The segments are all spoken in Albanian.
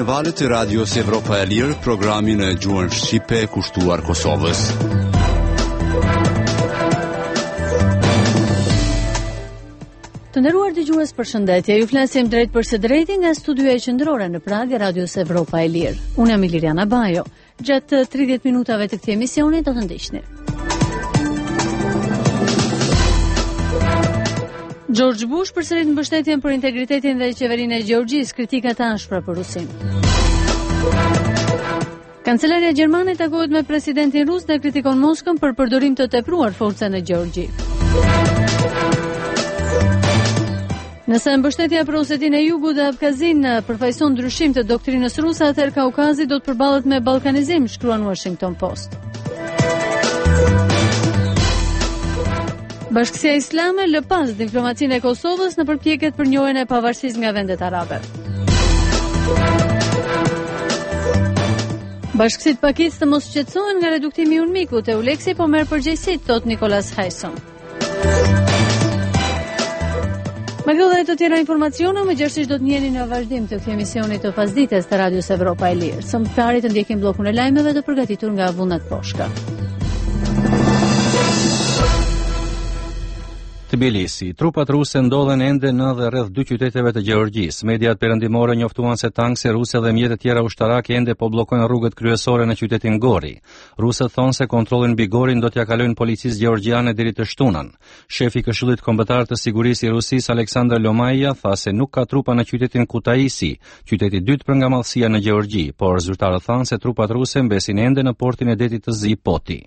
në valët e Radios Evropa e Lirë, programin e gjuhën shqipe kushtuar Kosovës. Të nderuar dëgjues, përshëndetje. Ju flasim drejt për së drejti nga studioja qendrore në Prag e Radios Evropa e Lirë. Unë jam Iliriana Bajo. Gjatë 30 minutave të këtij emisioni do të ndiqni. George Bush përsërit mbështetjen për integritetin dhe qeverinë e Gjeorgjisë, kritika të ashpra për Rusinë. Kancelaria gjermane takohet me presidentin rus dhe kritikon Moskën për përdorim të tepruar forca në Gjeorgji. Nëse mbështetja për Osetinë e Jugut dhe Abkazin përfaqëson ndryshim të doktrinës ruse, atëherë Kaukazi do të përballet me ballkanizim, shkruan Washington Post. Bashkësia Islame lë pas diplomacinë e Kosovës në përpjekjet për njohjen e pavarësisë nga vendet arabe. Bashkësitë Pakisë të mos shqetësohen nga reduktimi i Unmikut, Euleksi po merr përgjegjësitë, thot Nicolas Hayson. Me këto dhe të tjera informacione, më gjërësisht do të njeni në vazhdim të këtij emisioni të pasdites të Radios Evropa e Lirë. Së mfari të ndjekim bllokun e lajmeve të përgatitur nga Vullnet Poshka. Tbilisi. Trupat ruse ndodhen ende në dhe rreth dy qyteteve të Gjeorgjisë. Mediat perëndimore njoftuan se tankse ruse dhe mjete tjera ushtarake ende po bllokojnë rrugët kryesore në qytetin Gori. Rusët thonë se kontrollin mbi Gorin do t'ja kalojnë policisë gjeorgjiane deri të shtunën. Shefi i Këshillit Kombëtar të Sigurisë i Rusisë, Aleksandr Lomaja, tha se nuk ka trupa në qytetin Kutaisi, qyteti i dytë për nga madhësia në Gjeorgji, por zyrtarët thanë se trupat ruse mbesin ende në portin e detit të Zi Poti.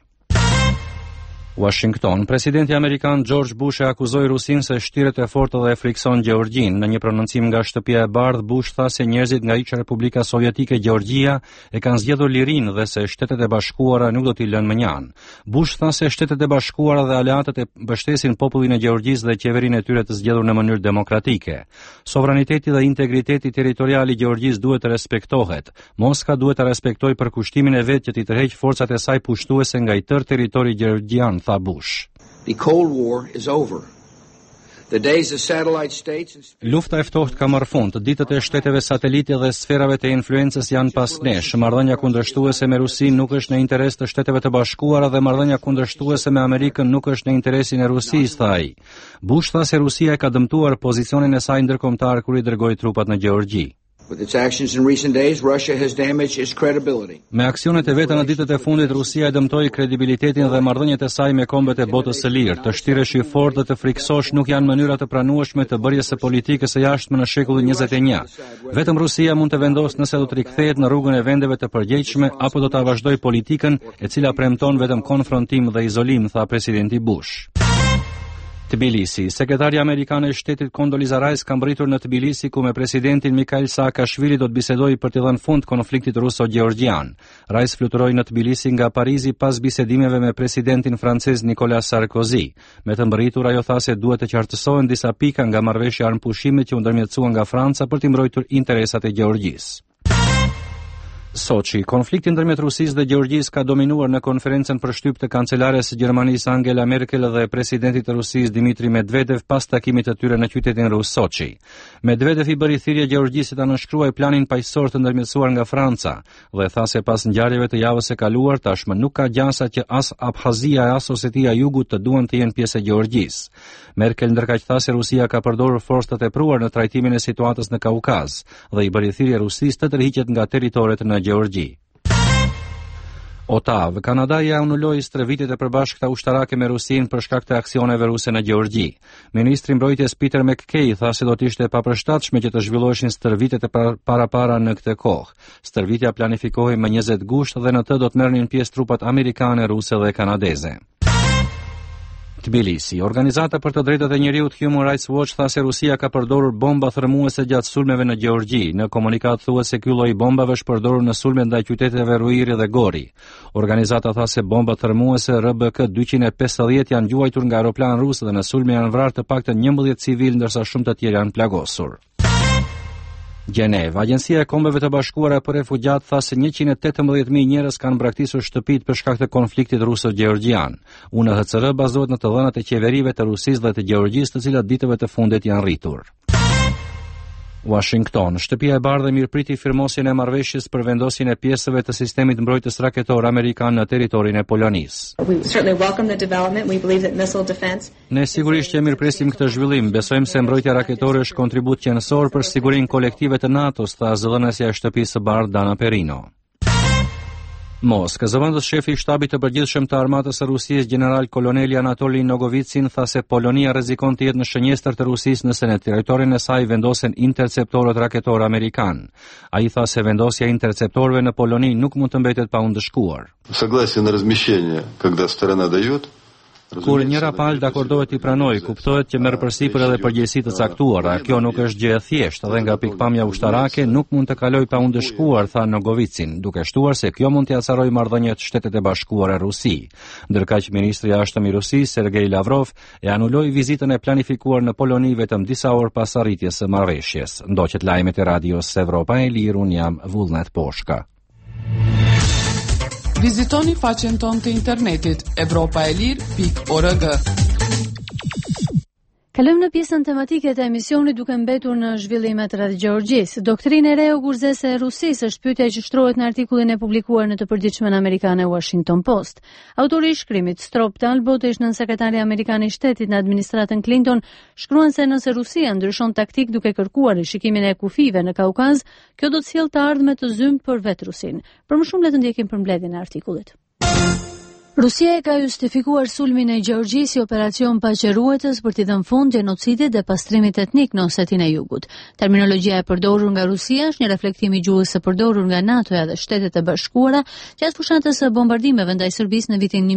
Washington. Presidenti amerikan George Bush e akuzoi Rusinë se shtyret e fortë dhe e frikson Gjeorgjinë. Në një prononcim nga Shtëpia e Bardhë, Bush tha se njerëzit nga iç Republika Sovjetike Gjeorgjia e kanë zgjedhur lirinë dhe se Shtetet e Bashkuara nuk do t'i lënë mënjan. Bush tha se Shtetet e Bashkuara dhe aleatët e mbështesin popullin e Gjeorgjisë dhe qeverinë e tyre të zgjedhur në mënyrë demokratike. Sovraniteti dhe integriteti territorial i Gjeorgjisë duhet të respektohet. Moska duhet të respektojë përkushtimin e vet që t'i tërheqë forcat e saj pushtuese nga i tërë territori gjeorgjian, tha Bush. The Cold War is over. The days of satellite states. Lufta e ftohtë ka marrë fund. Ditët e shteteve satelite dhe sferave të influencës janë pas nesh. Marrëdhënia kundërshtuese me Rusinë nuk është në interes të Shteteve të Bashkuara dhe marrëdhënia kundërshtuese me Amerikën nuk është në interesin e Rusisë, tha ai. Bush tha se Rusia e ka dëmtuar pozicionin e saj ndërkombëtar kur i dërgoi trupat në Gjeorgji. With its actions in recent days, Russia has damaged its credibility. Me aksionet e veta në ditët e fundit, Rusia e dëmtoi kredibilitetin dhe marrëdhëniet e saj me kombet e botës së lirë. Të shtiresh i fortë dhe të friksosh nuk janë mënyra të pranueshme të bërjes së politikës së jashtme në shekullin 21. Vetëm Rusia mund të vendosë nëse do të rikthehet në rrugën e vendeve të përgjegjshme apo do ta vazhdojë politikën e cila premton vetëm konfrontim dhe izolim, tha presidenti Bush. Tbilisi. Sekretari amerikan e shtetit Condoleezza Rice ka mbritur në Tbilisi ku me presidentin Mikhail Saakashvili do të bisedojë për të dhënë fund konfliktit ruso-gjeorgjian. Rice fluturoi në Tbilisi nga Parizi pas bisedimeve me presidentin francez Nicolas Sarkozy. Me të mbritur, ajo tha se duhet të qartësohen disa pika nga marrëveshja armpushimit që u ndërmjetësua nga Franca për të mbrojtur interesat e Gjeorgjisë. Sochi. Konflikti ndërmjet Rusisë dhe Gjeorgjisë ka dominuar në konferencën për shtyp të kancelares së Gjermanisë Angela Merkel dhe presidentit të Rusisë Dmitri Medvedev pas takimit të tyre në qytetin rus Sochi. Medvedev i bëri thirrje Gjeorgjisë ta nënshkruajë planin paqësor të ndërmjetësuar nga Franca dhe tha se pas ngjarjeve të javës së kaluar tashmë nuk ka gjasa që as Abkhazia e as Osetia e Jugut të duan të jenë pjesë e Gjeorgjisë. Merkel ndërkaq tha se Rusia ka përdorur forcë të tepruar në trajtimin e situatës në Kaukaz dhe i bëri thirrje Rusisë të tërhiqet nga territoret në Gjeorgji. Ottawa. Kanada ja anuloi stërvitjet e përbashkëta ushtarake me Rusinë për shkak të aksioneve ruse në Gjeorgji. Ministri i Mbrojtjes Peter McKay tha se do të ishte papërshtatshme që të zhvilloheshin stërvitjet e para në këtë kohë. Stërvitja planifikohej më 20 gusht dhe në të do të merrnin pjesë trupat amerikane, ruse dhe kanadeze. Tbilisi. Organizata për të drejtat e njerëzit Human Rights Watch tha se Rusia ka përdorur bomba thërmuese gjatë sulmeve në Gjeorgji. Në komunikat thuhet se ky lloj bombave është përdorur në sulmet ndaj qyteteve Ruiri dhe Gori. Organizata tha se bomba thërmuese RBK-250 janë gjuajtur nga aeroplan rus dhe në sulme janë vrarë të paktën 11 civil ndërsa shumë të tjerë janë plagosur. Gjenevë. Agjencia e Kombeve të Bashkuara për Refugjat tha se 118.000 njerëz kanë braktisur shtëpitë për shkak të konfliktit ruso-gjeorgjian. UNHCR bazohet në të dhënat e qeverive të Rusisë dhe të Gjeorgjisë, të cilat ditëve të fundit janë rritur. Washington. Shtëpia e Bardhë mirëpriti firmosjen e marrëveshjes për vendosjen e pjesëve të sistemit mbrojtës raketor amerikan në territorin e Polonisë. Ne sigurisht që mirëpresim këtë zhvillim. Besojmë se mbrojtja raketore është kontribut qendror për sigurinë kolektive të NATO-s, tha zëdhënësja e shtëpisë së Bardhë Dana Perino. Moskë. Zëvendës shefi i shtabit të përgjithshëm të armatës së Rusisë, general koloneli Anatoli Nogovitsin, tha se Polonia rrezikon të jetë në shënjestër të Rusisë nëse në territorin e saj vendosen interceptorët raketor amerikan. Ai tha se vendosja e interceptorëve në Poloni nuk mund të mbetet pa u ndëshkuar. Согласие на размещение, когда сторона дает. Kur njëra palë dakordohet i pranoj, kuptohet që merr përsipër edhe përgjegjësi të caktuara. Kjo nuk është gjë e thjeshtë dhe nga pikpamja ushtarake nuk mund të kaloj pa u ndëshkuar, tha Nogovitsin, duke shtuar se kjo mund të acarojë marrëdhëniet Shtetet e Bashkuara Rusi. Ndërkaq ministri i jashtëm i Rusisë, Sergej Lavrov, e anuloi vizitën e planifikuar në Poloni vetëm disa orë pas arritjes së marrëveshjes. Ndoqet lajmet e radios Evropa e Lirë, un jam Vullnet Poshka. Vizitoni faqen tonë të internetit evropaelir.org. Kalojmë në pjesën tematike të emisionit duke mbetur në zhvillimet rreth Gjeorgjisë. Doktrina e re ugurëzese e Rusisë është pyetja që shtrohet në artikullin e publikuar në të përditshmen amerikane Washington Post. Autori i shkrimit, Strop Talbot, ishte nën sekretari amerikan i shtetit në administratën Clinton, shkruan se nëse Rusia ndryshon taktik duke kërkuar rishikimin e kufive në Kaukaz, kjo do të sjellë të ardhme të zymt për vetë Rusinë. Për më shumë le të ndjekim përmbledhjen e artikullit. Rusia e ka justifikuar sulmin e Gjeorgjisë si operacion paqëruetës për t'i dhënë fund gjenocidit dhe pastrimit etnik në Osetinë e Jugut. Terminologjia e përdorur nga Rusia është një reflektim i gjuhës së përdorur nga NATO-ja dhe Shtetet e Bashkuara gjatë fushatës së bombardimeve ndaj Serbisë në vitin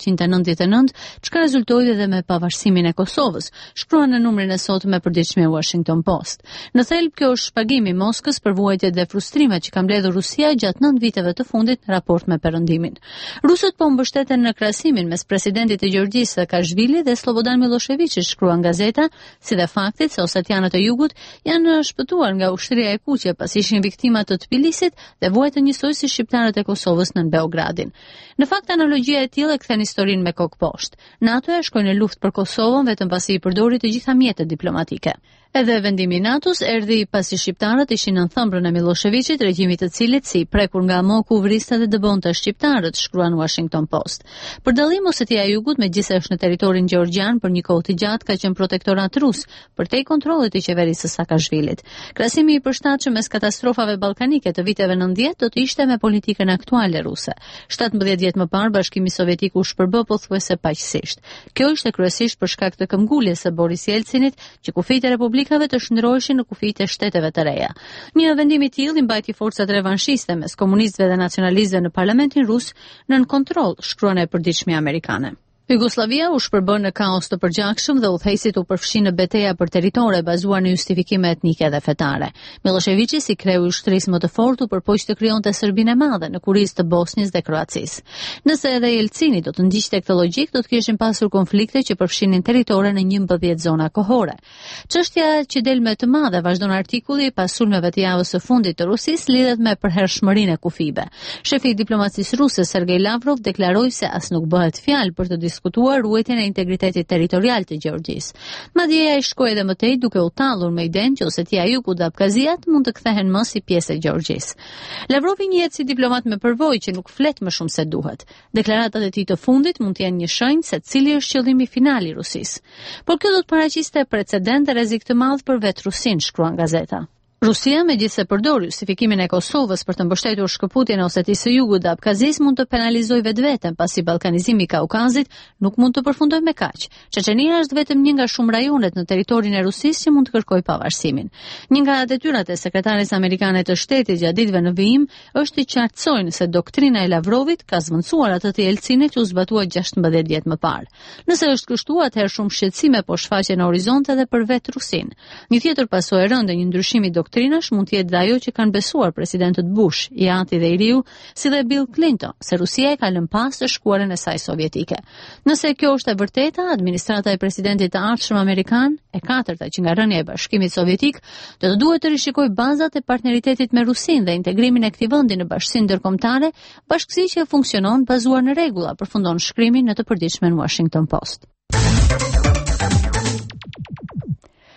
1999, çka rezultoi edhe me pavarësimin e Kosovës, shkruan në numrin e sotëm e përditshme Washington Post. Në thelb kjo është shpagimi i Moskës për vuajtjet dhe frustrimet që ka mbledhur Rusia gjatë 9 viteve të fundit në raport me Perëndimin. Rusët po mbështeten në krahasimin mes presidentit të Gjeorgjisë Saakashvili dhe Slobodan Miloševićit, shkruan gazeta, si dhe faktit se osetianët e Jugut janë shpëtuar nga ushtria e kuqe pasi ishin viktima të Tbilisit dhe vuajtën njësoj si shqiptarët e Kosovës në Beogradin. Në fakt, analogjia e tillë e kthen historinë me kokë poshtë. NATO-ja shkoi në luftë për Kosovën vetëm pasi i përdori të gjitha mjetet diplomatike. Edhe vendimi i NATO-s erdhi pasi shqiptarët ishin në thëmbrën e Miloševićit, regjimit të cilit si prekur nga moku vriste dhe dëbonte shqiptarët, shkruan Washington Post. Për dallim, Osetia e Jugut megjithëse është në territorin gjeorgjan për një kohë të gjatë ka qenë protektorat rus, përtej kontrollit të qeverisë së Saakashvilit. Krahasimi i përshtatshëm mes katastrofave ballkanike të viteve 90 do të ishte me politikën aktuale ruse. 17 vjet më parë Bashkimi Sovjetik u shpërbë pothuajse paqësisht. Kjo ishte kryesisht për shkak të këmbguljes së Boris Jelcinit, që kufijtë e republikave të shndroheshin në kufijtë e shteteve të reja. Një vendim i tillë i mbajti forcat revanshiste mes komunistëve dhe nacionalistëve në parlamentin rus nën kontroll, shkruan e përditshme amerikane. Jugoslavia u shpërbë në kaos të përgjakshëm dhe udhëheqësit u përfshin në betejë për territore bazuar në justifikime etnike dhe fetare. Miloševići, si kreu i ushtrisë më të fortë, u përpoq të krijonte Serbinë e Madhe në kurizë të Bosnjës dhe Kroacisë. Nëse edhe Jelcini do të ndiqte këtë logjik, do të kishin pasur konflikte që përfshinin territore në 11 zona kohore. Çështja që del më të madhe, vazhdon artikulli, pas sulmeve të javës së fundit të Rusisë, lidhet me përhershmërinë e kufive. Shefi i diplomacisë ruse Sergej Lavrov deklaroi se as nuk bëhet fjalë për të diskutuar ruajtjen e integritetit territorial të Gjeorgjisë. Madje ai shkoi edhe më tej duke u tallur me idenë që Osetia e Jugut dhe Abkaziat mund të kthehen më si pjesë e Gjeorgjisë. Lavrovi njihet si diplomat me përvojë që nuk flet më shumë se duhet. Deklaratat e tij të fundit mund të jenë një shenjë se cili është qëllimi final i Rusisë. Por kjo do të paraqiste precedent dhe rrezik të madh për vetë Rusinë, shkruan gazeta. Rusia, megjithëse përdor justifikimin e Kosovës për të mbështetur shkëputjen e Osetisë së Jugut dhe Abkazisë, mund të penalizojë vetveten pasi ballkanizimi i Kaukazit nuk mund të përfundojë me kaq. Çeçenia është vetëm një nga shumë rajonet në territorin e Rusisë që mund të kërkojë pavarësimin. Një nga detyrat e sekretares amerikane të shtetit gjatë ditëve në vijim është të qartësojnë se doktrina e Lavrovit ka zvendësuar atë të Jelcinit që u zbatua 16 vjet më parë. Nëse është kështu, atëherë shumë shqetësime po shfaqen në horizont edhe për vetë Rusinë. Një tjetër pasojë e rëndë e një ndryshimi doktrinash mund të jetë dhe ajo që kanë besuar presidentët Bush, i Ati dhe i Riu, si dhe Bill Clinton, se Rusia e ka lënë pas të shkuarën e saj sovjetike. Nëse kjo është e vërteta, administrata e presidentit të ardhshëm amerikan, e katërta që nga rënia e Bashkimit Sovjetik, do të duhet të rishikojë bazat e partneritetit me Rusinë dhe integrimin e këtij vendi në bashkësinë ndërkombëtare, bashkësi që funksionon bazuar në rregulla, përfundon shkrimi në të përditshmen Washington Post.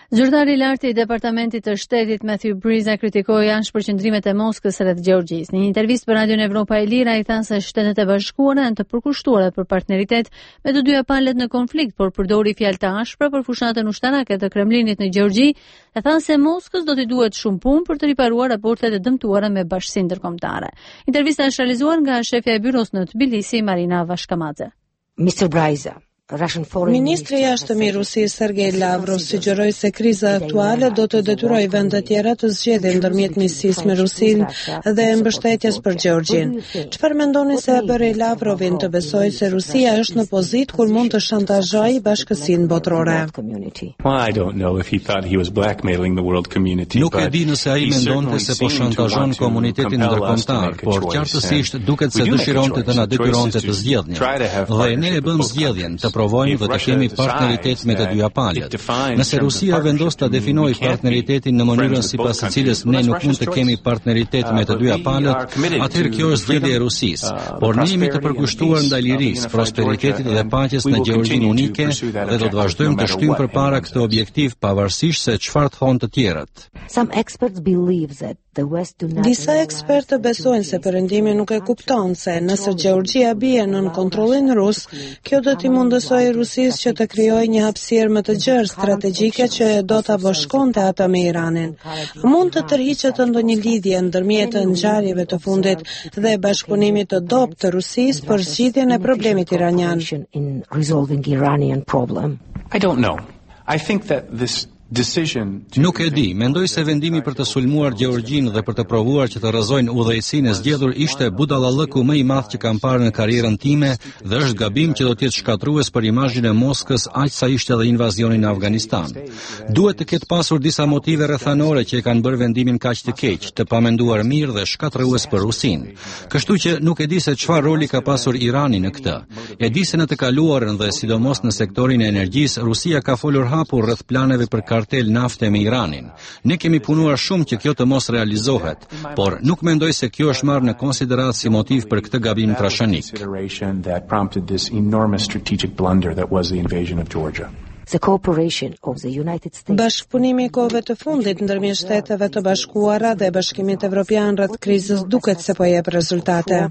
Zyrtari i lartë i Departamentit të Shtetit Matthew Breeza kritikoi anshpërqendrimet e Moskës rreth Gjeorgjisë. Në një intervistë për Radion Evropa e Lirë, ai tha se Shtetet e Bashkuara janë të përkushtuara për partneritet me të dyja palët në konflikt, por përdori fjalë të ashpra për fushatën ushtarake të Kremlinit në Gjeorgji, e tha se Moskës do t'i duhet shumë punë për të riparuar raportet e dëmtuara me bashkësinë ndërkombëtare. Intervista është realizuar nga shefja e byros në Tbilisi, Marina Vashkamadze. Mr. Breeza, Ministri i jashtëm i Rusisë Sergej Lavrov sugjeroi se kriza aktuale do të detyrojë vende të tjera të zgjedhin ndërmjet nisjes me Rusinë dhe mbështetjes për Gjeorgjin. Çfarë mendoni se e bëri Lavrovin të besojë se Rusia është në pozitë kur mund të shantazhojë bashkësinë botërore? Nuk e di nëse ai mendonte se po shantazhon komunitetin ndërkombëtar, por qartësisht duket se dëshironte të na detyronte të zgjedhnim. Dhe ne e bëm zgjedhjen të provojmë dhe të kemi partneritet me të dyja palët. Nëse Rusia vendos ta definojë partneritetin në mënyrën sipas së cilës ne nuk mund të kemi partneritet me të dyja palët, atëherë kjo është zgjedhja e Rusisë. Por ne jemi të përkushtuar ndaj lirisë, prosperitetit dhe paqes në Gjeorgjinë unike dhe do të vazhdojmë të shtyjmë përpara këtë objektiv pavarësisht se çfarë thonë të tjerët. Disa ekspertë besojnë se Perëndimi nuk e kupton se nëse Gjeorgjia bie nën kontrollin rus, kjo do t'i mundësojë Rusisë që të krijojë një hapësirë më të gjerë strategjike që do ta bashkonte atë me Iranin. Mund të tërhiqet ndonjë lidhje ndërmjet ngjarjeve të fundit dhe bashkëpunimit të dobët të Rusisë për zgjidhjen e problemit iranian. I don't know. I think that this Nuk e di, mendoj se vendimi për të sulmuar Gjeorgjinë dhe për të provuar që të rrëzojnë udhëheqësinë e zgjedhur ishte budallallëku më i madh që kam parë në karrierën time dhe është gabim që do të jetë shkatrues për imazhin e Moskës aq sa ishte edhe invazioni në Afganistan. Duhet të ketë pasur disa motive rrethanore që e kanë bërë vendimin kaq të keq, të pamenduar mirë dhe shkatrues për Rusinë. Kështu që nuk e di se çfarë roli ka pasur Irani në këtë. E di se në të kaluarën dhe sidomos në sektorin e energjisë, Rusia ka folur hapur rreth planeve për kartel nafte me Iranin. Ne kemi punuar shumë që kjo të mos realizohet, por nuk mendoj se kjo është marrë në konsiderat si motiv për këtë gabim trashënik. Bashkëpunimi i kohëve të fundit ndërmjet Shteteve të Bashkuara dhe Bashkimit Evropian rreth krizës duket se po jep rezultate.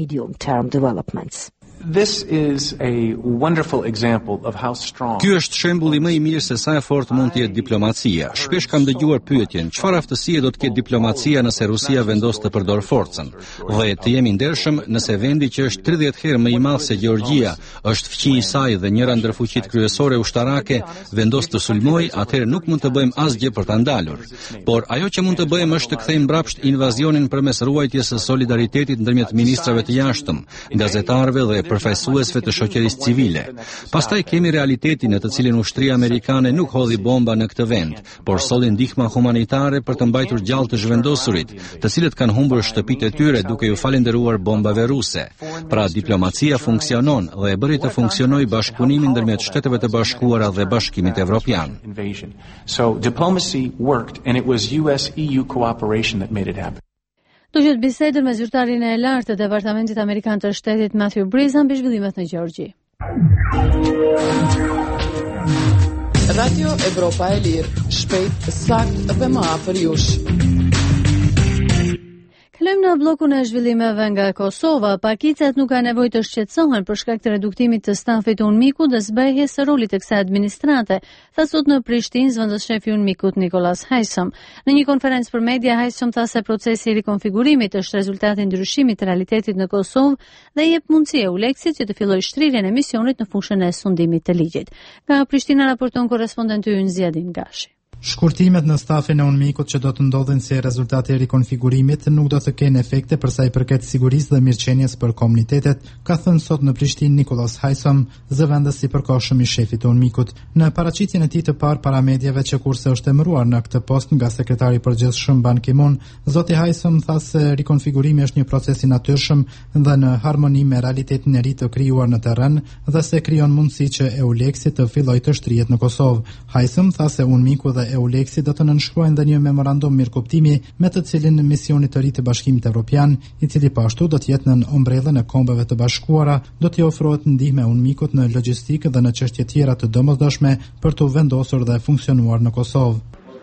This is a wonderful example of how strong. Ky është shembulli më i mirë se sa e fortë mund të jetë diplomacia. Shpesh kam dëgjuar pyetjen, çfarë aftësie do të ketë diplomacia nëse Rusia vendos të përdor forcën? Dhe të jemi ndershëm, nëse vendi që është 30 herë më i madh se Gjeorgjia, është fqi i saj dhe njëra ndër fuqitë kryesore ushtarake, vendos të sulmojë, atëherë nuk mund të bëjmë asgjë për ta ndalur. Por ajo që mund të bëjmë është të kthejmë mbrapsht invazionin përmes ruajtjes së solidaritetit ndërmjet ministrave të jashtëm, gazetarëve dhe përfaqësuesve të shoqërisë civile. Pastaj kemi realitetin në të cilin ushtria amerikane nuk hodhi bomba në këtë vend, por solli ndihma humanitare për të mbajtur gjallë të zhvendosurit, të cilët kanë humbur shtëpitë e tyre duke ju falendëruar bombave ruse. Pra diplomacia funksionon dhe e bëri të funksionojë bashkëpunimi ndërmjet Shteteve të Bashkuara dhe Bashkimit Evropian. So diplomacy worked and it was US-EU cooperation that made it happen. Do gjithë bisedën me zyrtarin e lartë të Departamentit Amerikan të Shtetit Matthew Breeza mbi zhvillimet në Gjeorgji. Radio Evropa e Lirë, shpejt, sakt dhe më afër jush. Kalojmë në bllokun e zhvillimeve nga Kosova. Pakicat nuk kanë nevojë të shqetësohen për shkak të reduktimit të stafit të UNMIK-ut dhe zbehjes së rolit të kësaj administrate, tha sot në Prishtinë zëvendës shefi i UNMIK-ut Nikolas Haysom. Në një konferencë për media, Haysom tha se procesi i rikonfigurimit është rezultati i ndryshimit të realitetit në Kosovë dhe jep mundësi EULEX-it që të fillojë shtrirjen e misionit në fushën e sundimit të ligjit. Nga Prishtina raporton korrespondenti ynë Zjadin Gashi. Shkurtimet në stafin e UNMIK-ut që do të ndodhin si rezultati i rikonfigurimit nuk do të kenë efekte për sa i përket sigurisë dhe mirëqenies për komunitetet, ka thënë sot në Prishtinë Nikolas Haysom, zëvendës i përkohshëm i shefit të UNMIK-ut. Në paraqitjen e tij të parë para mediave që kurse është emëruar në këtë post nga sekretari i përgjithshëm Ban Ki-moon, zoti Haysom tha se rikonfigurimi është një proces i natyrshëm dhe në harmoni me realitetin e ri të krijuar në terren dhe se krijon mundësi që EULEX-i të fillojë të shtrihet në Kosovë. Haysom tha se UNMIK-u dhe dhe EULEX-i do të nënshkruajnë dhe një memorandum mirëkuptimi me të cilin misioni të ri të Bashkimit Evropian, i cili po ashtu do të jetë në ombrellën e Kombeve të Bashkuara, do t'i ofrohet ndihmë UNMIK-ut në logjistikë dhe në çështje tjera të domosdoshme për të vendosur dhe funksionuar në Kosovë.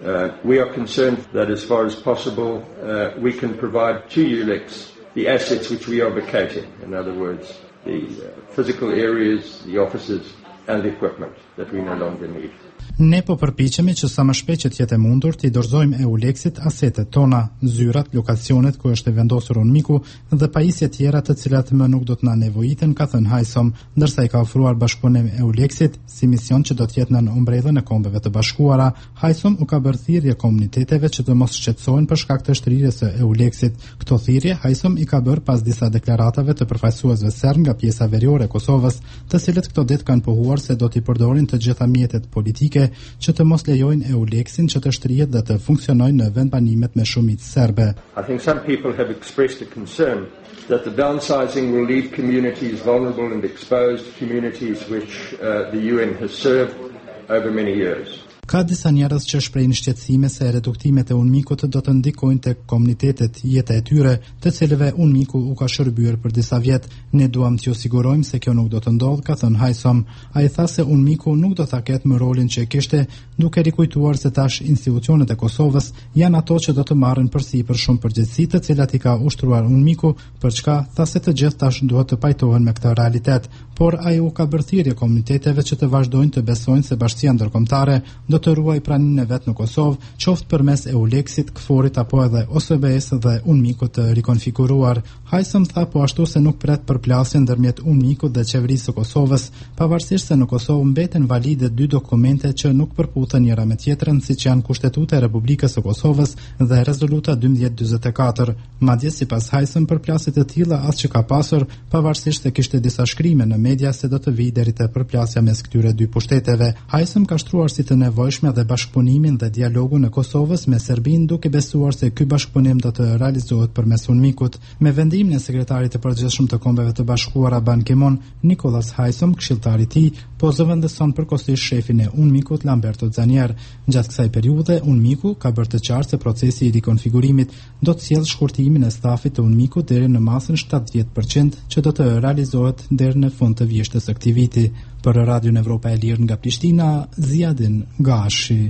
We are concerned that as far as possible we can provide to ULEX the assets which we are vacating. In other words, the physical areas, the offices and the equipment that we no longer need. Ne po përpiqemi që sa më shpejt që të jetë mundur të dorëzojmë EULEX-it asetet tona, zyrat, lokacionet ku është vendosur UNMIK-u dhe pajisje tjera të cilat më nuk do të na nevojiten, ka thënë Hajsom, ndërsa i ka ofruar bashkëpunim EULEX-it si mision që do të jetë në ombrellën e Kombeve të Bashkuara. Hajsom u ka bërë thirrje komuniteteve që të mos shqetësohen për shkak të shtrirjes së EULEX-it. Këto thirrje Hajsom i ka bërë pas disa deklaratave të përfaqësuesve serb nga pjesa veriore e Kosovës, të cilët këto ditë kanë pohuar se do t'i përdorin të gjitha mjetet politike që të mos lejojnë EULEX-in që të shtrihet dhe të funksionojë në vendbanimet me shumicë serbe. I think some people have expressed a concern that the downsizing will leave communities vulnerable and exposed, communities which the UN has served over many years. Ka disa njerëz që shprehin shqetësime se reduktimet e UNMIK-ut do të ndikojnë tek komunitetet jeta e tyre, të cilëve UNMIK-u u ka shërbyer për disa vjet. Ne duam t'ju sigurojmë se kjo nuk do të ndodhë, ka thënë Hajsom. Ai tha se UNMIK-u nuk do ta ketë më rolin që e kishte, duke rikujtuar se tash institucionet e Kosovës janë ato që do të marrin përsipër shumë përgjegjësi, të cilat i ka ushtruar UNMIK-u, për çka tha se të gjithë tash duhet të pajtohen me këtë realitet. Por ai u ka bërë thirrje komuniteteve që të vazhdojnë të besojnë se bashkia ndërkombëtare do të ruaj praninë e vet në Kosovë, qoftë përmes EULEX-it, KFOR-it apo edhe OSBE-s dhe UNMIK-ut të rikonfiguruar. Hajsom tha po ashtu se nuk pret përplasje ndërmjet UNMIK-ut dhe qeverisë së Kosovës, pavarësisht se në Kosovë mbeten valide dy dokumente që nuk përputhen njëra me tjetrën, siç janë Kushtetuta e Republikës së Kosovës dhe Rezoluta 1244. Madje sipas Hajsom përplasje të tilla as që ka pasur, pavarësisht se kishte disa shkrime në media se do të vijë deri te përplasja mes këtyre dy pushteteve. Hajsom ka shtruar si të nevojshme dhe bashkëpunimin dhe dialogun e Kosovës me Serbinë, duke besuar se ky bashkëpunim do të realizohet përmes UNMIK-ut. Me vendimin e sekretarit të përgjithshëm të Kombeve të Bashkuara Ban Ki-moon, Nicholas Hajsom, këshilltari i tij, po zëvendëson përkohësisht shefin e UNMIK-ut Lamberto Zanier. Gjatë kësaj periudhe, UNMIK-u ka bërë të qartë se procesi i rikonfigurimit do të sjellë shkurtimin e stafit të UNMIK-ut deri në masën 70% që do të realizohet deri në fund të vjeshtës së këtij viti. Për Radion Evropa e Lirë nga Prishtina, Ziadin Gashi.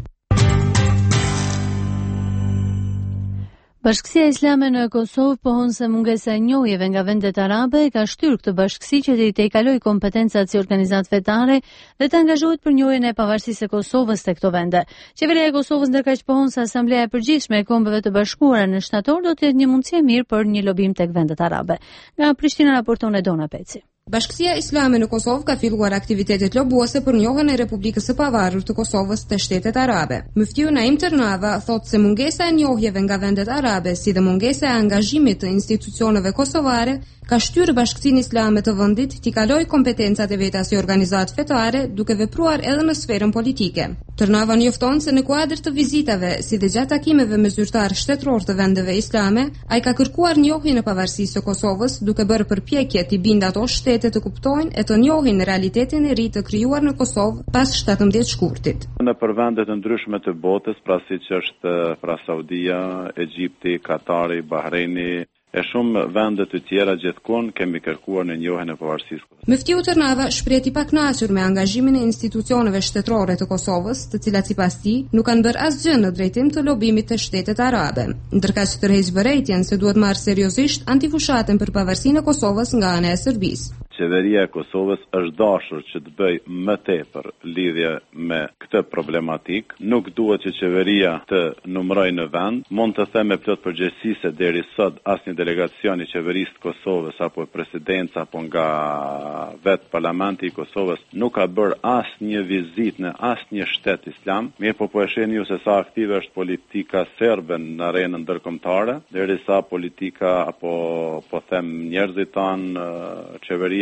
Bashkësia Islame në Kosovë pohon se mungesa e njohjeve nga vendet arabe ka shtyrë këtë bashkësi që të i tejkalojë kompetencat si organizatë fetare dhe të angazhohet për njohjen e pavarësisë së Kosovës te këto vende. Qeveria e Kosovës ndërkaq pohon se Asambleja e Përgjithshme e Kombeve të Bashkuara në shtator do të jetë një mundësi e mirë për një lobim tek vendet arabe. Nga Prishtina raporton Edona Peci. Bashkësia Islame në Kosovë ka filluar aktivitetet lobuese për njohjen e Republikës së Pavarur të Kosovës te Shtetet Arabe. Muftiu Naim Ternava thotë se mungesa e njohjeve nga vendet arabe, si dhe mungesa e angazhimit të institucioneve kosovare, ka shtyrë Bashkësinë Islame të vendit t'i kalojë kompetencat e veta si organizatë fetare, duke vepruar edhe në sferën politike. Ternava njofton se në kuadër të vizitave, si dhe gjatë takimeve me zyrtarë shtetëror të vendeve islame, ai ka kërkuar njohjen e pavarësisë së Kosovës, duke bërë përpjekje t'i bindë ato shtete të kuptojnë e të njohin realitetin e ri të krijuar në Kosovë pas 17 shkurtit. Në për vendet e ndryshme të botës, pra siç është pra Saudia, Egjipti, Katari, Bahreini, e shumë vende të tjera gjithkohon kemi kërkuar në njohjen e pavarësisë. Muftiu Ternava shpreh i pakënaqur me angazhimin e institucioneve shtetërore të Kosovës, të cilat sipas tij nuk kanë bërë asgjë në drejtim të lobimit të Shtetet Arabe, ndërkaq tërheq vërejtjen se duhet marrë seriozisht antifushatën për pavarësinë e Kosovës nga ana e Serbisë. Qeveria e Kosovës është dashur që të bëj më tepër lidhje me këtë problematik. Nuk duhet që qeveria të numërojë në vend. Mund të them me plot përgjegjësi se deri sot asnjë delegacion i qeverisë të Kosovës apo presidenca apo nga vetë parlamenti i Kosovës nuk ka bërë asnjë vizitë në asnjë shtet islam. Mirë po e shihni ju se sa aktive është politika serbe në arenën ndërkombëtare, derisa politika apo po them njerëzit tanë, qeveria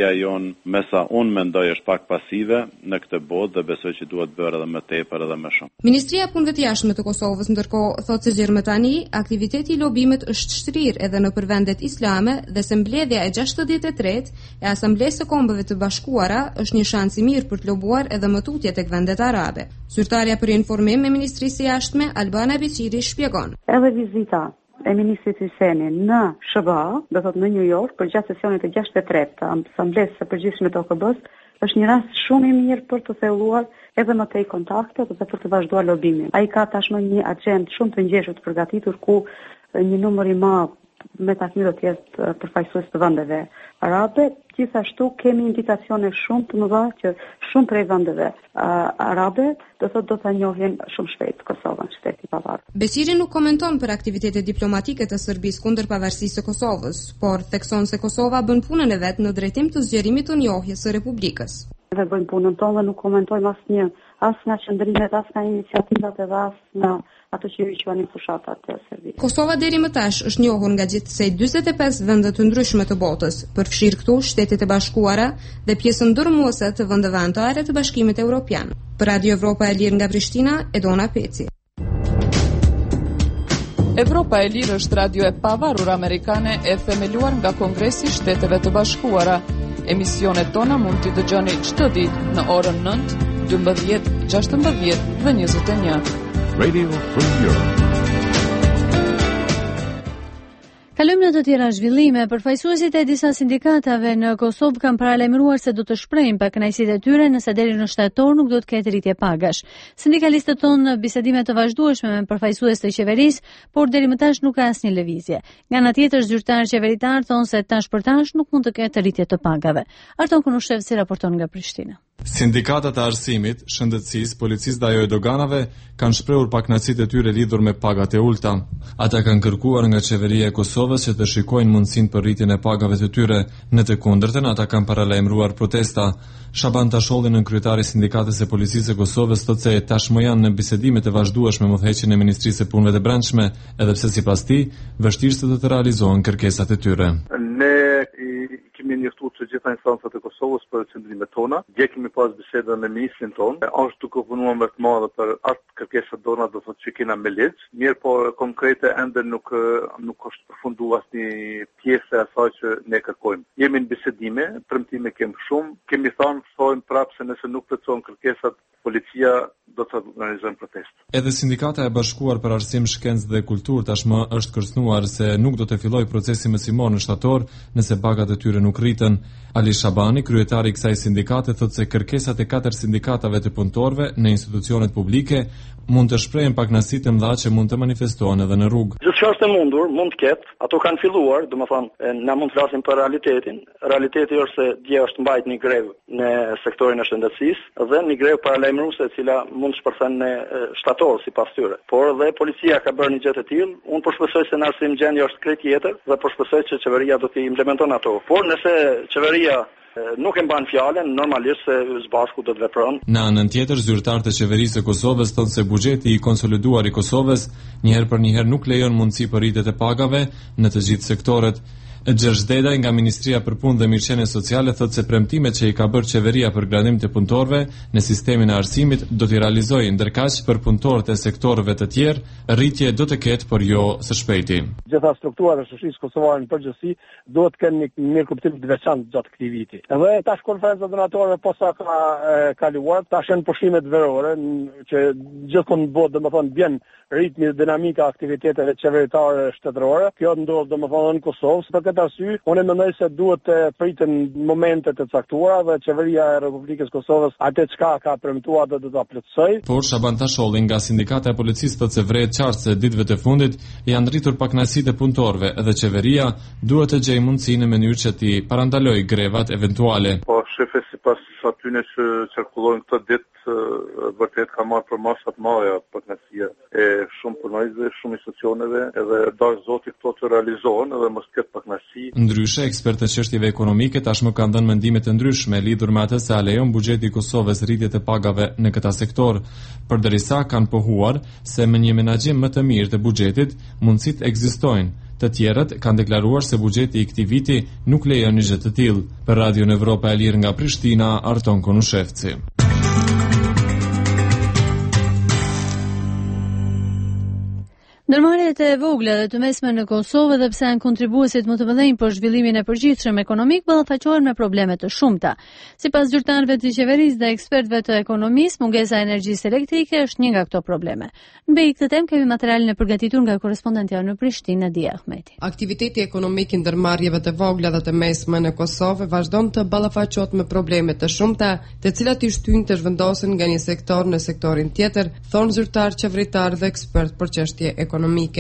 Shoqëria jon, me sa unë mendoj, është pak pasive në këtë botë dhe besoj që duhet bërë edhe më tepër edhe më shumë. Ministria e Punëve të Jashtme të Kosovës ndërkohë thotë se gjerë tani, aktiviteti i lobimit është shtrirë edhe në përvendet islame dhe se mbledhja e 63 e Asamblesë së Kombeve të Bashkuara është një shans i mirë për të lobuar edhe më tutje tek vendet arabe. Zyrtarja për informim e Ministrisë së Jashtme, Albana Beqiri, shpjegon. Edhe vizita e ministrit Hyseni në SBA, do thotë në New York, për gjatë sesionit të 63 të Asamblesë së Përgjithshme të OKB-s, është një rast shumë i mirë për të thelluar edhe më tej kontaktet dhe për të vazhduar lobimin. Ai ka tashmë një agjendë shumë të ngjeshur të përgatitur ku një numër i madh me takime do të jetë përfaqësues të vendeve arabe. Gjithashtu kemi invitacione shumë të mëdha që shumë prej vendeve arabe do ta njohin shumë shpejt Kosovën, shteti i pavarur. Beqiri nuk komenton për aktivitetet diplomatike të Serbisë kundër pavarësisë së Kosovës, por thekson se Kosova bën punën e vet në drejtim të zgjerimit të njohjes së Republikës. Ne bëjmë punën tonë dhe nuk komentojmë as nga qëndrimet, as nga iniciativat edhe as nga ato që i quajnë fushatat të Serbisë. Kosova deri më tash është njohur nga gjithsej 45 vende të ndryshme të botës, përfshirë këtu Shtetet e Bashkuara dhe pjesën ndërmuese të vendeve anëtare të Bashkimit Evropian. Për Radio Evropa e Lirë nga Prishtina, Edona Peci. Evropa e Lirë është radio e pavarur amerikane e themeluar nga Kongresi i Shteteve të Bashkuara. Emisionet tona mund t'i dëgjoni çdo ditë në orën 9, 12, 16 dhe 21. Radio Free Europe. Kalojmë në të tjera zhvillime. Përfaqësuesit e disa sindikatave në Kosovë kanë paralajmëruar se do të shprehin pakënaqësitë e tyre nëse deri në shtator nuk do të ketë rritje pagash. Sindikalistët tonë në bisedime të vazhdueshme me përfaqësues të qeverisë, por deri më tash nuk ka asnjë lëvizje. Nga ana tjetër, zyrtarë qeveritar thonë se tash për tash nuk mund të ketë rritje të pagave. Arton Kunushevci raporton nga Prishtina. Sindikatat e arsimit, shëndetësisë, policisë dhe ajo e doganave kanë shprehur pakënaqësitë e tyre lidhur me pagat e ulta. Ata kanë kërkuar nga qeveria e Kosovës që të shikojnë mundësinë për rritjen e pagave të tyre. Në të kundërtën, ata kanë paralajmëruar protesta. Shaban Tasholli, kryetari i sindikatës e policisë së Kosovës, thotë se tashmë janë në bisedime të vazhdueshme me udhëheqjen e Ministrisë së Punëve të Brendshme, edhe pse sipas tij, vështirësi do të realizohen kërkesat e tyre. Kemi njoftuar të gjitha instancat e Kosovës për qëndrimet tona. Dje kemi pas biseda me ministrin tonë. Është duke punuar më të madhe për atë kërkesat tona, do thotë që kena me ligj. Mirë, por konkrete ende nuk është përfunduar asnjë pjesë e asaj që ne kërkojmë. Jemi në bisedime, premtime kemi shumë. Kemi thënë prapë se nëse nuk plotësohen kërkesat, policia do të organizojnë protestë. Edhe Sindikata e Bashkuar për Arsim, Shkencë dhe Kulturë tashmë është kërcënuar se nuk do të fillojë procesi mësimor në shtator nëse pagat e tyre nuk rriten. Ali Shabani, kryetari i kësaj sindikate, thotë se kërkesat e 4 sindikatave të punëtorëve në institucionet publike mund të shprehen pakënaqësi të mëdha që mund të manifestohen edhe në rrugë. Gjithçka është e mundur, mund të ketë. Ato kanë filluar, domethënë, na mund të flasim për realitetin. Realiteti është se dje është mbajtur një grevë në sektorin e shëndetësisë dhe një grevë paralajmëruese e cila mund të shpërthen në shtator sipas tyre. Por dhe policia ka bërë një gjë të tillë. Unë po shpresoj se në arsim gjendja është krejt tjetër dhe po shpresoj që qeveria do të implementon ato. Por nëse qeveria nuk e mban fjalën, normalisht se zbashku do të vepron. Në anën tjetër, zyrtarët e qeverisë së Kosovës thonë se buxheti i konsoliduar i Kosovës një herë për një herë nuk lejon mundësi për rritje të pagave në të gjithë sektorët. Gjergj Dedaj nga Ministria për Punë dhe Mirëqenie Sociale thotë se premtimet që i ka bërë qeveria për gradim të punëtorëve në sistemin e arsimit do t'i realizojë, ndërkaq për punëtorët e sektorëve të tjerë rritje do të ketë, por jo së shpejti. Gjitha strukturat e shoqërisë kosovare në përgjithësi duhet të kenë një mirë kuptim të veçantë gjatë këtij viti. Edhe tash konferenca donatorëve posa ka kaluar, tash janë pushimet verore që gjithkund botë domethënë bën ritmi dhe dinamika aktiviteteve qeveritare shtetërore. Kjo ndodh domethënë në Kosovë. Për këtë arsye, unë mendoj se duhet të priten momente të caktuara dhe qeveria e Republikës Kosovës atë çka ka premtuar do ta plotësojë. Por Shaban Tasholli nga Sindikata e Policisë thotë se vret qartë se ditëve të fundit janë rritur pakënaqësitë e punëtorëve dhe qeveria duhet të gjejë mundësinë në mënyrë që të parandalojë grevat eventuale. Po shefe sipas atyre që qarkullojnë këtë ditë vërtet ka marrë për masat mëdha pakënaqësia e shumë punojësve, shumë institucioneve, edhe dash zoti këto të realizohen edhe mos ketë pakënaqësi. Ndryshe, ekspertë të çështjeve ekonomike tashmë kanë dhënë mendime të ndryshme lidhur me atë se a lejon buxheti i Kosovës rritjet e pagave në këtë sektor, përderisa kanë pohuar se me një menaxhim më të mirë të buxhetit mundësitë ekzistojnë Të tjerët kanë deklaruar se buxheti i këtij viti nuk lejon një gjë të tillë. Për Radion Evropa e Lirë nga Prishtina, Arton Konushevci. Ndërmarrjet e vogla dhe të mesme në Kosovë, edhe pse janë kontribuesit më të mëdhenj për zhvillimin e përgjithshëm ekonomik, ballafaqohen me probleme të shumta. Sipas zyrtarëve të qeverisë dhe ekspertëve të ekonomisë, mungesa e energjisë elektrike është një nga këto probleme. Në këtë temë kemi materialin e përgatitur nga korrespondentja në Prishtinë, Nadia Ahmeti. Aktiviteti ekonomik i ndërmarrjeve të vogla dhe të mesme në Kosovë vazhdon të ballafaqohet me probleme të shumta, të cilat i shtyjnë të zhvendosen nga një sektor në sektorin tjetër, thonë zyrtar qeveritar dhe ekspert për çështje ekonomike.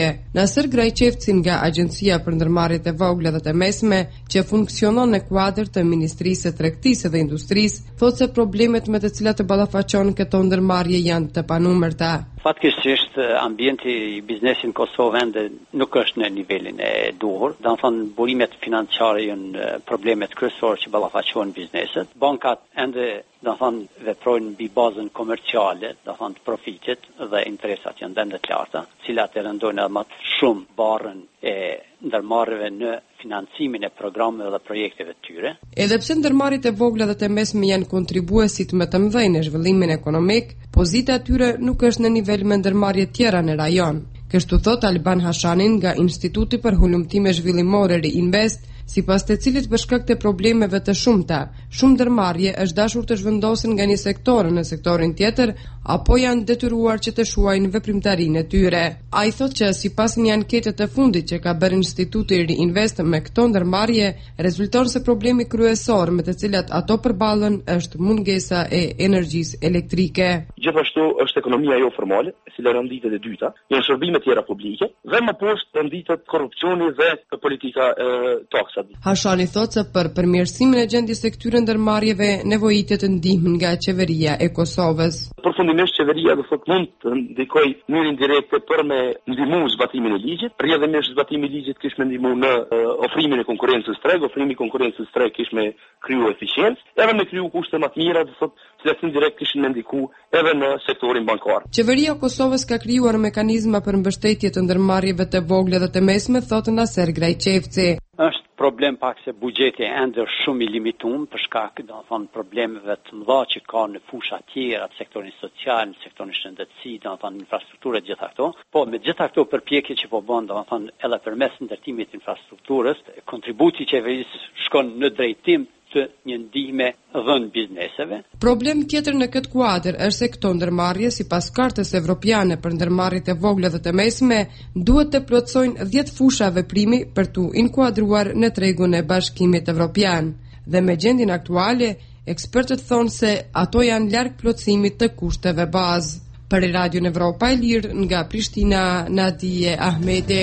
Nasir Grajqevci nga Agjencia për Ndërmarrjet e Vogla dhe të Mesme, që funksionon në kuadër të Ministrisë së Tregtisë dhe Industrisë, thotë se problemet me të cilat të ballafaqon këto ndërmarrje janë të panumërta. Fatkesisht ambienti i biznesit në Kosovë ende nuk është në nivelin e duhur. Do të thonë burimet financiare janë problemet kryesore që ballafaqohen bizneset. Bankat ende do të thonë veprojnë mbi bazën komerciale, do të thonë profitit dhe interesat janë ende të larta, të cilat e rëndojnë edhe më shumë barrën e ndërmarrjeve në financimin e programeve dhe projekteve të tyre. Edhe pse ndërmarrjet e vogla dhe të mesme janë kontribuesit më të mëdhenj në zhvillimin ekonomik, pozita e tyre nuk është në nivel me ndërmarrje tjera në rajon. Kështu thot Alban Hashanin nga Instituti për Hulumtime Zhvillimore Reinvest, sipas të cilit për shkak të problemeve të shumta, shumë ndërmarrje është dashur të zhvendosen nga një sektor në sektorin tjetër, apo janë detyruar që të shuajnë veprimtarinë e tyre. Ai thotë që sipas një ankete të fundit që ka bërë Instituti Reinvest me këto ndërmarrje, rezulton se problemi kryesor me të cilat ato përballen është mungesa e energjisë elektrike. Gjithashtu është ekonomia jo formale, e cila rënditet e dyta, janë shërbime tjera publike, dhe më poshtë rënditet korrupsioni dhe politika taksave. Hashani thotë se për përmirësimin e gjendjes së këtyre ndërmarrjeve nevojitet ndihmë nga qeveria e Kosovës. Përfundimisht qeveria do thotë mund të ndikojë në mënyrë indirekte për me ndihmu zbatimin e ligjit. Rrjedhimisht zbatimi i ligjit kish me ndihmu në ofrimin e konkurrencës treg, ofrimi i konkurrencës treg kish me kriju eficiencë, edhe me kriju kushte më të mira, do thotë që indirekt kishin me ndiku edhe në sektorin bankar. Qeveria e Kosovës ka krijuar mekanizma për mbështetje të ndërmarrjeve të vogla dhe të mesme, thotë Nasir Grajqevci. Është problem pak se buxheti ende është shumë i limituar për shkak do të thonë problemeve të mëdha që ka në fusha tjera, në sektorin social, në sektorin shëndetësi, do të thonë infrastrukturë gjitha këto. Po me gjitha këto përpjekje që po bën, do të thonë edhe përmes ndërtimit të infrastrukturës, kontributi i qeverisë shkon në drejtim të një ndihme dhënë bizneseve. Problem tjetër në këtë kuadër është se këto ndërmarrje, sipas kartës evropiane për ndërmarrjet e vogla dhe të mesme, duhet të plotësojnë 10 fusha veprimi për tu inkuadruar në tregun e Bashkimit Evropian. Dhe me gjendjen aktuale, ekspertët thonë se ato janë larg plotësimit të kushteve bazë. Për Radion Evropa e Lirë nga Prishtina, Nadia Ahmeti.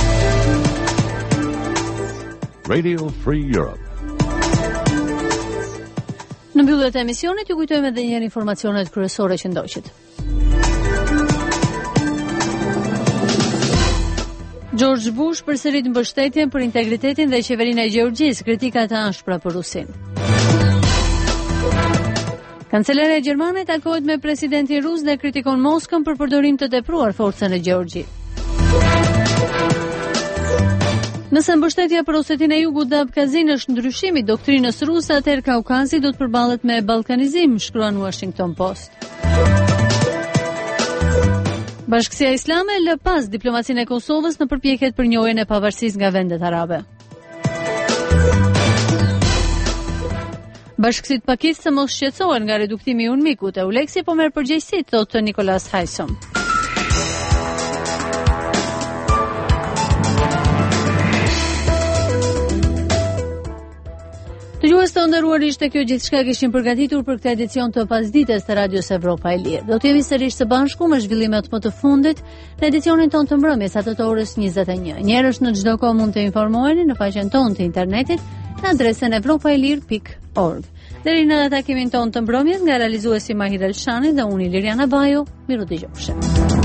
Radio Free Europe. Në mbyllje të emisionit ju kujtojmë edhe një informacionet kryesore që ndoqit. George Bush përsërit mbështetjen për integritetin dhe qeverinë e Gjeorgjisë, kritika të ashpra për Rusinë. Kancelare gjermane takohet me presidentin rus dhe kritikon Moskën për përdorim të tepruar forcën në Gjeorgji. Nëse mbështetja për Osetinë e Jugut dhe Abkazin është ndryshimi i doktrinës ruse, atëherë Kaukazi do të përballet me ballkanizim, shkruan Washington Post. Bashkësia Islame lë pas diplomacinë e Kosovës në përpjekjet për njohjen e pavarësisë nga vendet arabe. Bashkësitë pakistë mos shqetësohen nga reduktimi i UNMIK-ut, Euleksi po merr përgjegjësitë, thotë Nikolas Hajsom. Dëgjues të nderuar, ishte kjo gjithçka kishim përgatitur për këtë edicion të pasdites të Radios Evropa e Lirë. Do të jemi sërish së bashku me zhvillimet më të fundit në edicionin ton të mbrëmjes atë të orës 21. Njerësh në çdo kohë mund të informoheni në faqen tonë të internetit në adresën evropaelir.org. Deri në takimin ton të mbrëmjes nga realizuesi Mahir Elshani dhe unë Liriana Bajo, miru dëgjofshim.